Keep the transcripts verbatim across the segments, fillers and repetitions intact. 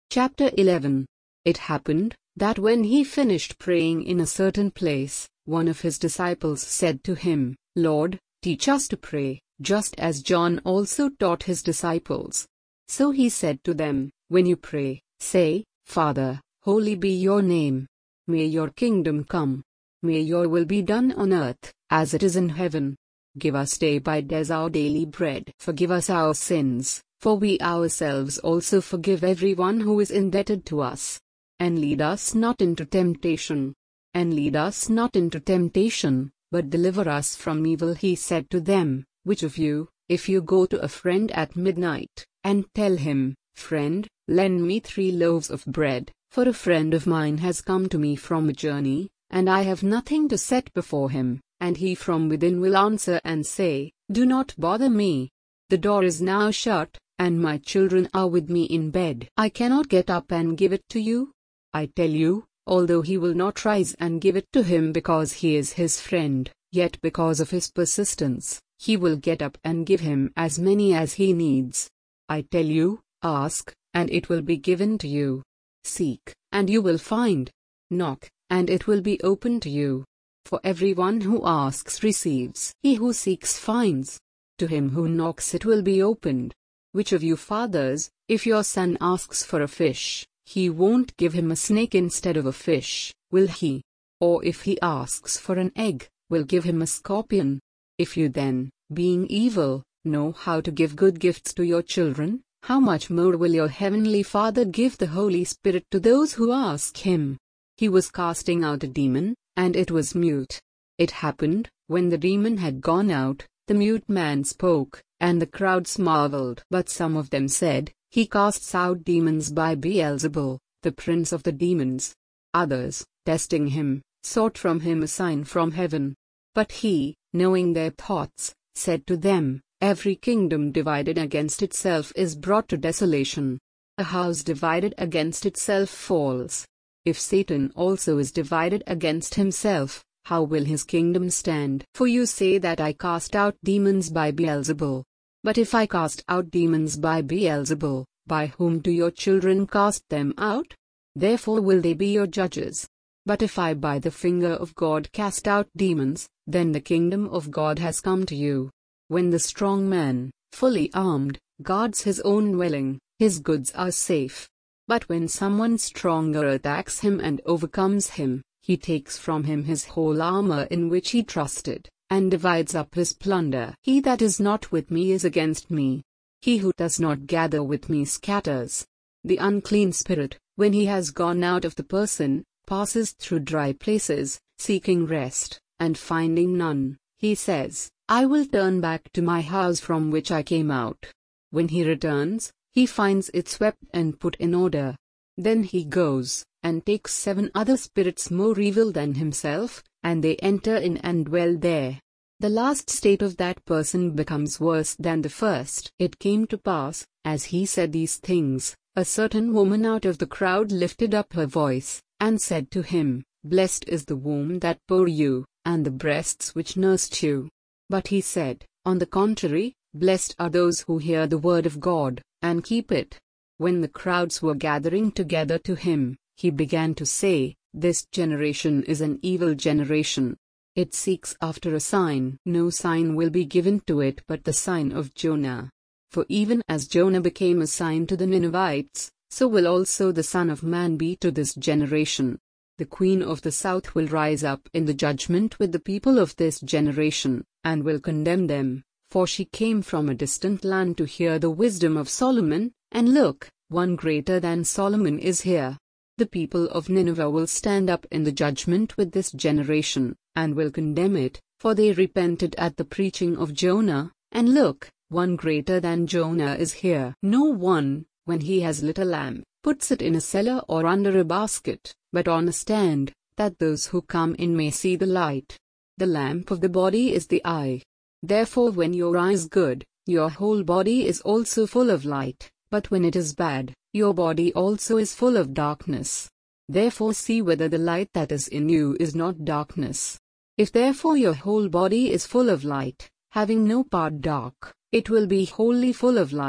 Chapter eleven. It happened, that when he finished praying in a certain place, one of his disciples said to him, Lord, teach us to pray, just as John also taught his disciples. So he said to them, When you pray, say, Father, holy be your name. May your kingdom come. May your will be done on earth, as it is in heaven. Give us day by day our daily bread. Forgive us our sins, for we ourselves also forgive everyone who is indebted to us. And lead us not into temptation. And lead us not into temptation, but deliver us from evil. He said to them, Which of you, if you go to a friend at midnight, and tell him, Friend, lend me three loaves of bread, for a friend of mine has come to me from a journey, and I have nothing to set before him, and he from within will answer and say, Do not bother me. The door is now shut, and my children are with me in bed. I cannot get up and give it to you? I tell you, although he will not rise and give it to him because he is his friend, yet because of his persistence, he will get up and give him as many as he needs. I tell you, ask, and it will be given to you. Seek, and you will find. Knock, and it will be opened to you. For everyone who asks receives. He who seeks finds. To him who knocks it will be opened. Which of you fathers, if your son asks for a fish, he won't give him a snake instead of a fish, will he? Or if he asks for an egg, will give him a scorpion? If you then, being evil, know how to give good gifts to your children, how much more will your heavenly Father give the Holy Spirit to those who ask him? He was casting out a demon, and it was mute. It happened, when the demon had gone out, the mute man spoke, and the crowds marveled. But some of them said, He casts out demons by Beelzebul, the prince of the demons. Others, testing him, sought from him a sign from heaven. But he, knowing their thoughts, said to them, Every kingdom divided against itself is brought to desolation. A house divided against itself falls. If Satan also is divided against himself, how will his kingdom stand? For you say that I cast out demons by Beelzebul. But if I cast out demons by Beelzebul, by whom do your children cast them out? Therefore will they be your judges. But if I by the finger of God cast out demons, then the kingdom of God has come to you. When the strong man, fully armed, guards his own dwelling, his goods are safe. But when someone stronger attacks him and overcomes him, he takes from him his whole armor in which he trusted, and divides up his plunder. He that is not with me is against me. He who does not gather with me scatters. The unclean spirit, when he has gone out of the person, passes through dry places, seeking rest, and finding none, he says, I will turn back to my house from which I came out. When he returns, he finds it swept and put in order. Then he goes, and takes seven other spirits more evil than himself, and they enter in and dwell there. The last state of that person becomes worse than the first. It came to pass, as he said these things, a certain woman out of the crowd lifted up her voice, and said to him, Blessed is the womb that bore you, and the breasts which nursed you. But he said, On the contrary, blessed are those who hear the word of God, and keep it. When the crowds were gathering together to him, he began to say, This generation is an evil generation. It seeks after a sign. No sign will be given to it but the sign of Jonah. For even as Jonah became a sign to the Ninevites, so will also the Son of Man be to this generation. The Queen of the South will rise up in the judgment with the people of this generation, and will condemn them, for she came from a distant land to hear the wisdom of Solomon, and look, one greater than Solomon is here. The people of Nineveh will stand up in the judgment with this generation, and will condemn it, for they repented at the preaching of Jonah, and look, one greater than Jonah is here. No one, when he has lit a lamp, puts it in a cellar or under a basket, but on a stand, that those who come in may see the light. The lamp of the body is the eye. Therefore when your eye is good, your whole body is also full of light, but when it is bad, your body also is full of darkness. Therefore see whether the light that is in you is not darkness. If therefore your whole body is full of light, having no part dark, it will be wholly full of light,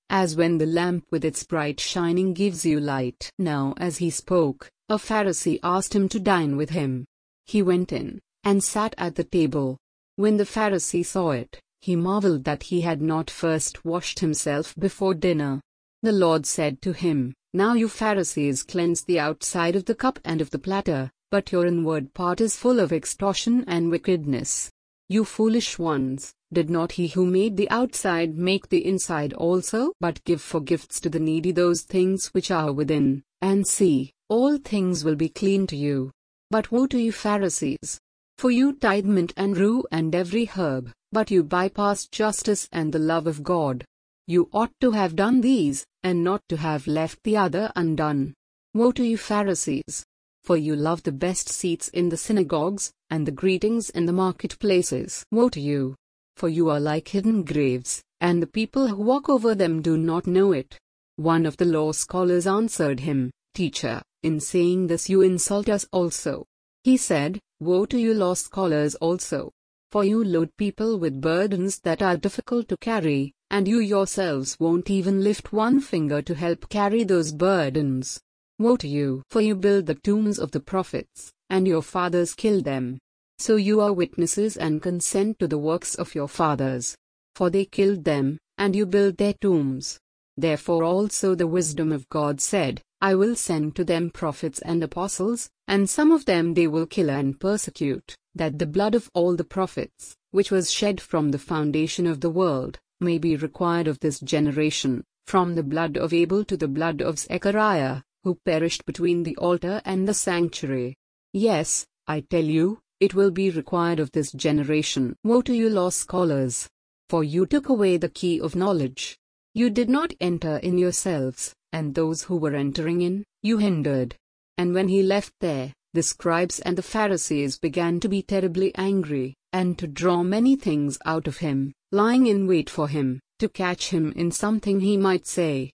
as when the lamp with its bright shining gives you light. Now as he spoke, a Pharisee asked him to dine with him. He went in, and sat at the table. When the Pharisee saw it, he marveled that he had not first washed himself before dinner. The Lord said to him, Now you Pharisees cleanse the outside of the cup and of the platter, but your inward part is full of extortion and wickedness. You foolish ones, did not he who made the outside make the inside also? But give for gifts to the needy those things which are within, and see, all things will be clean to you. But woe to you Pharisees! For you tithe mint and rue and every herb, but you bypass justice and the love of God. You ought to have done these, and not to have left the other undone. Woe to you Pharisees! For you love the best seats in the synagogues, and the greetings in the marketplaces. Woe to you! For you are like hidden graves, and the people who walk over them do not know it. One of the law scholars answered him, Teacher, in saying this you insult us also. He said, Woe to you law scholars also! For you load people with burdens that are difficult to carry, and you yourselves won't even lift one finger to help carry those burdens. Woe to you! For you build the tombs of the prophets, and your fathers killed them. So you are witnesses and consent to the works of your fathers. For they killed them, and you build their tombs. Therefore also the wisdom of God said, I will send to them prophets and apostles, and some of them they will kill and persecute, that the blood of all the prophets, which was shed from the foundation of the world, may be required of this generation, from the blood of Abel to the blood of Zechariah, who perished between the altar and the sanctuary. Yes, I tell you, it will be required of this generation. Woe to you law scholars! For you took away the key of knowledge. You did not enter in yourselves, and those who were entering in, you hindered. And when he left there, the scribes and the Pharisees began to be terribly angry, and to draw many things out of him, lying in wait for him, to catch him in something he might say.